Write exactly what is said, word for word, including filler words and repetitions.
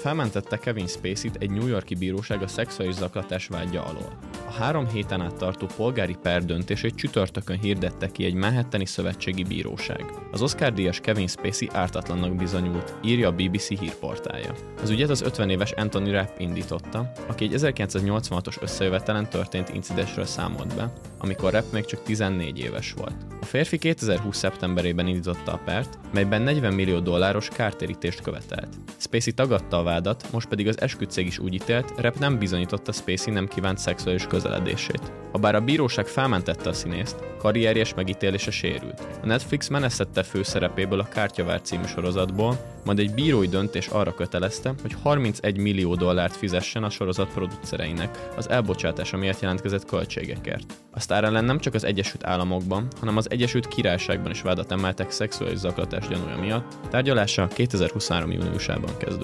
felmentette Kevin Spaceyt egy New York-i bíróság a szexuális zaklatás vádja alól. A három héten át tartó polgári per döntését csütörtökön hirdette ki egy manhattani szövetségi bíróság. Az Oscar-díjas Kevin Spacey ártatlannak bizonyult, írja a bé bé cé hírportálja. Az ügyet az ötven éves Anthony Rapp indította, aki egy ezerkilencszáznyolcvanhatos összejövetelen történt incidensről számolt be, amikor Rapp még csak tizennégy éves volt. A férfi kétezer-húsz szeptemberében indította a pert, melyben negyven millió dolláros kártérítést követelt. Spacey tagadta a vádat, most pedig az esküdtcég is úgy ítélt, Rapp nem bizonyította Spacey nem kívánt szexuális közeledését. Habár a bíróság felmentette a színészt, karrierjes megítélése sérült. A Netflix menesztette főszerepéből a Kártyavár című sorozatból, majd egy bírói döntés arra kötelezte, hogy harmincegy millió dollárt fizessen a sorozat producereinek az elbocsátása miatt jelentkezett költségekért. A sztár ellen nem csak az Egyesült Államokban, hanem az Egyesült Királyságban is vádat emeltek szexuális zaklatás gyanúja miatt, tárgyalása kétezer-huszonhárom júniusában kezdődött.